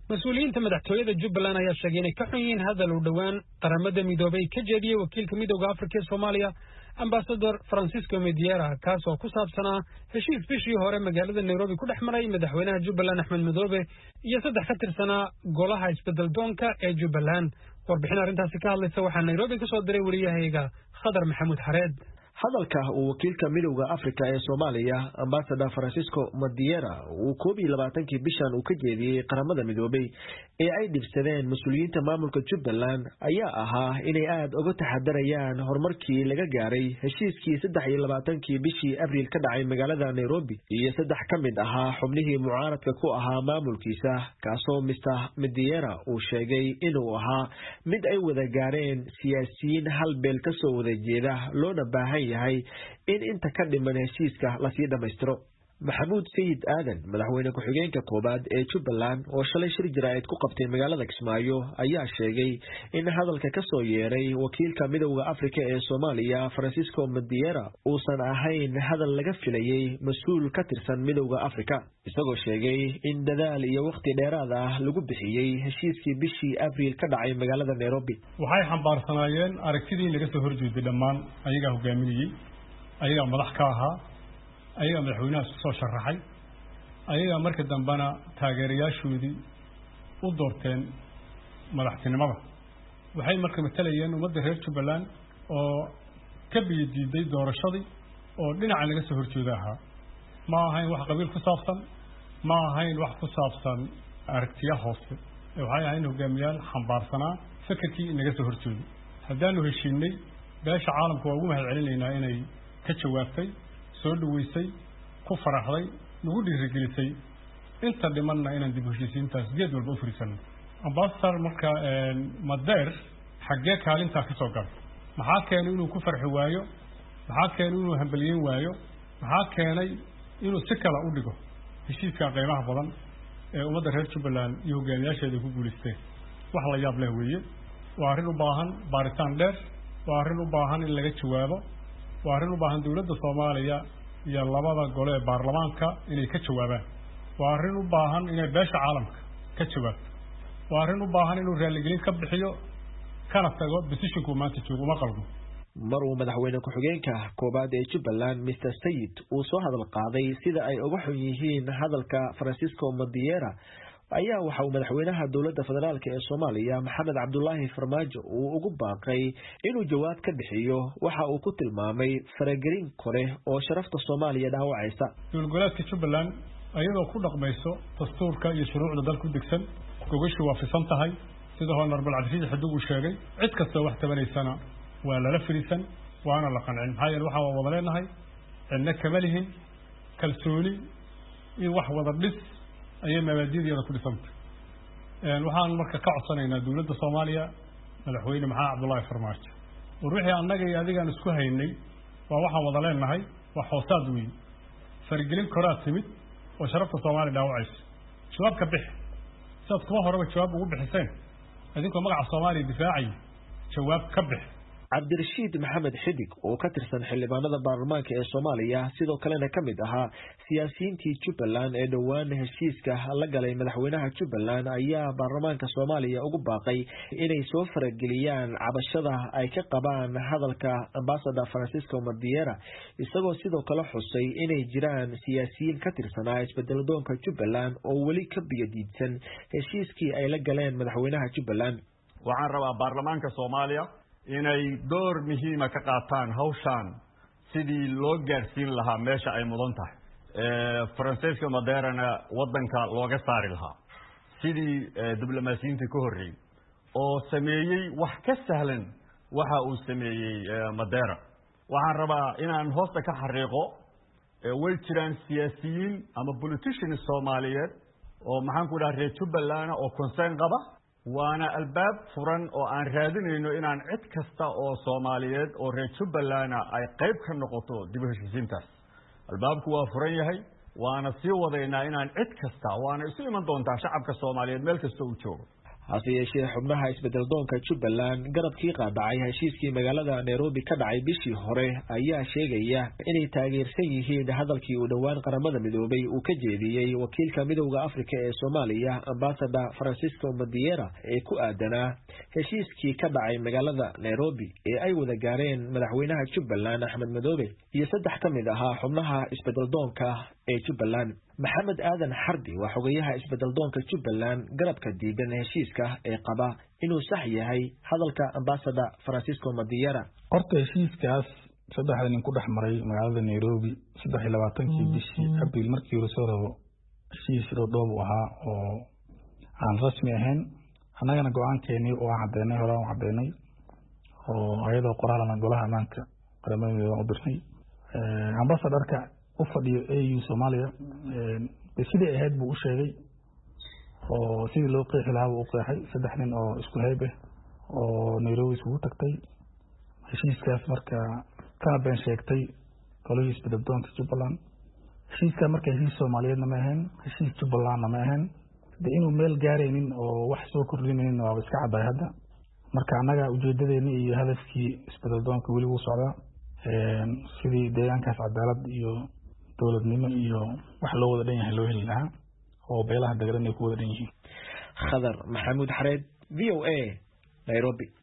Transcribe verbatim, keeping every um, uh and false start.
مسؤولين تم دحتوية جبلان ayaa sheegay inay ka xun yihiin hadal u dhawaan qaramada midoobay ka jeediyay wakiilka midowga Afrika ee Soomaaliya ambassador Francisco Mediera kaas oo ku saabsanaa heshiis bishii hore magaalada Nairobi ku dhaxmaray madaxweynaha Jubbaland Axmed Madoobe iyo saddex ka tirsanaa golaha isbedel doonka ee Jubbaland warbixin arrintaasi ka hadlaysa waxaa Nairobi ka soo diray wariyahayga Khadar Maxamuud Xareed hadalka uu wakiilka midowga Afrika ee Soomaaliya ambassador Francisco Mediera uu koob iyo labaatan-kii bishan uu ka jeediyay qaramada midoobay ee ay dhibsadeen mas'uuliyiinta maamulka Jubbaland ayaa ahaa inay aad uga taxadarayaan horumarkii laga gaaray heshiiskii saddex iyo labaatan-kii bishii Abriil ka dhacay magaalada Nairobi iyo saddex ka mid ahaa xubnihii mucaaradka ku ahaa maamulkiisa kaasoo Mister Mediera uu sheegay inuu ahaa mid ay wada gaareen siyaasiyiin hal beel ka soo wada jeeda loona baahan yahay in inta ka dhiman heshiiska la sii dhameystiro maxamuud sayid aadan madaxweyne ku-xigeenka koobaad ee Jubbaland oo shalay shir jiraayad ku qabtay magaalada Kismaayo ayaa sheegay in hadalka ka soo yeeray wakiilka midowga Afrika ee Soomaaliya Francisco Mediera uusan ahayn hadal laga filayay mas'uul ka tirsan midowga Afrika isagoo sheegay in dadaal iyo waqti dheeraad ah lagu bixiyay heshiiskii bishii Abriil ka dhacay magaalada Nairobi waxay xambaarsanaayeen aragtidii laga soo horjeeday dhammaan ayaga hogaaminayay ayaga madax ka ahaa ayaga madaxweynaha soo sharaxay ayaga marka dambana taageerayaashoodii u doorteen madaxtinimada waxay marka matalayeen ummadda reer Jubbaland oo ka biyadiiday doorashadii oo dhinaca laga soo horjeeda ahaa ma ahayn wax qabiil ku saabsan ma ahayn wax ku saabsan aragtiya hoose waxay ahayn hogaamiyaal xambaarsanaa fikirkii inaga soo horjeeday haddaanu heshiinay beesha caalamka waa ugu mahadcelinaynaa inay ka jawaabtay soo dhaweysay ku faraxday nagu dhiirigelisay inta dhimanna inaan dib u heshiisiintaas geed walba u furiisano ambassador marka Madeer xaggee kaalinta ka soo galay maxaa keenay inuu ku farxi waayo maxaa keenay inuu hambaliyeyn waayo maxaa keenay inuu si kala u dhigo heshiiska qiimaha badan ee ummadda reer Jubbaland iyo hogaamiyaasheeda ku guuleysteen wax la yaab leh weeye waa arrin u baahan baaritaan dheer waa arrin u baahan in laga jawaabo waa arrin u baahan dawladda Soomaaliya iyo labada gole ee baarlamaanka inay ka jawaabaan waa arrin u baahan inay beesha caalamka ka jawaabto waa arrin u baahan inuu raaligelin ka bixiyo kana tago positionku maanta joogo ma qalmo mar uu madaxweyne ku-xigeenka koobaad ee Jubbaland Mister Sayid uu soo hadal qaaday sida ay uga xun yihiin hadalka Francisco Mediera ayaa waxa uu madaxweynaha dawladda federaalka ee Soomaaliya Maxamed Cabdullaahi Farmaajo uu ugu baaqay inuu jawaab ka bixiyo waxa uu ku tilmaamay faragelin kore oo sharafta Soomaaliya dhaawacaysa dowladgoboleedka Jubbaland ayadoo ku dhaqmayso dastuurka iyo shuruucda dalka u degsan gogoshu waa fisan tahay sida honorable Cabdi Xadugu sheegay cid kasta wax tabanaysana waa la firisan waana la qancin maxaa yeelay waxa wada leenahay cidna kama lihin kalsooni iyo wax wada dhis ayay mabaadi'deeda ku dhisantay een waxaan marka ka codsanaynaa dawladda Soomaaliya madaxweyne Maxamed Cabdullaahi Farmaajo wixii annaga iyo adiga isku haynay waa waxa wada leenahay wax hoosaad weyn fargelin koraa timid oo sharafta Soomaaliya dhaawacaysa jawaab ka bix saad kuma horeba jawaab ugu bixiseen adinkoo magaca Soomaaliya difaacay jawaab ka bix Cabdirashiid Maxamed Xidig oo ka tirsan xildhibaanada baarlamaanka ee Soomaaliya sidoo kalena kamid ahaa siyaasiyiintii Jubbaland ee dhawaan heshiiska la galay madaxweynaha Jubbaland ayaa baarlamaanka Soomaaliya ugu baaqay inay soo farageliyaan cabashada ay ka qabaan hadalka ambassador Francisco Mediera isagoo sidoo kale xusay inay jiraan siyaasiyiin ka tirsanaa isbedel doonka Jubbaland oo wali ka biyadiidsan heshiiskii ay la galeen madaxweynaha Jubbaland waxaan rabaa baarlamaanka Soomaaliya inay door muhiim ah ka qaataan hawshan sidii loo gaarsiin lahaa meesha ay mudan tahay ee Francisco Mediera wadanka looga saari lahaa sidii diblomaasiyiinta ku horreeyay oo sameeyay wax ka sahlan waxa uu sameeyay Mediera waxaan rabaa inaan hoosta ka xariiqo way jiraan siyaasiyiin ama politicians Soomaaliyeed oo maxaan ku dhahay reer Jubbaland oo concern qaba waana albaab furan oo aan raadinayno inaan cid kasta oo Soomaaliyeed oo reer Jubbaland ay qayb ka noqoto dib u heshiisiintaas albaabku waa furan yahay waana sii wadaynaa inaan cid kasta waana isu iman doontaa shacabka Soomaaliyeed meel kasta uu joogo hase yeeshee xubnaha isbedel doonka Jubbaland garabkii qaadacay heshiiskii magaalada Nairobi ka dhacay bishii hore ayaa sheegaya inay taageersan yihiin hadalkii uu dhawaan qaramada midoobay uu ka jeediyay wakiilka midowga Afrika ee Soomaaliya Ambassador Francisco Madiera ee ku aadanaa heshiiskii ka dhacay magaalada Nairobi ee ay wada gaareen madaxweynaha Jubbaland Axmed Madoobe iyo saddex ka mid ah xubnaha isbedel doonka ee Jubbaland. Maxamed Aadan Xardi waa xogayaha isbedel doonka Jubbaland garabka diidan heshiiska ee qaba inuu sax yahay hadalka Ambassador Francisco Madiera. Horta heshiiskaas saddexda nin ku dhex maray magaalada Nairobi saddex iyo labaatankii bishii Abriil markii uu soo rabo heshiis dhowdhoob ahaa oo aan rasmi ahayn annagana go'aankeenii oo aan cadeynay hore aan cadeynay oo ayadoo qoraalana golaha amaanka qaramada midoobay u dirnay ambassadorka u fadhiyo A U Soomaaliya ee sidii ahayd buu u sheegay oo sidii loo qeexi lahaa uu qeexay saddex nin oo isku hayb ah oo Nairobi isugu tagtay heshiiskaas marka kana been sheegtay qolihii isbedel doonka Jubbaland. heshiiska marka heshiis Soomaaliyeedna ma ahayn heshiis Jubbalandna ma ahayn de inuu meel gaaraynin oo wax soo kordhinaynin waa iska caday hadda marka anaga ujeedadeena iyo hadafkii isbedel doonka weli wuu socdaa sidii deegaankaas cadaalad iyo dowladnimo iyo wax loo wada dhan yahay loo heli lahaa oo beelaha dagaran ay ku wada dhan yihiin. Khadar Maxamuud Xareed V O A Nairobi.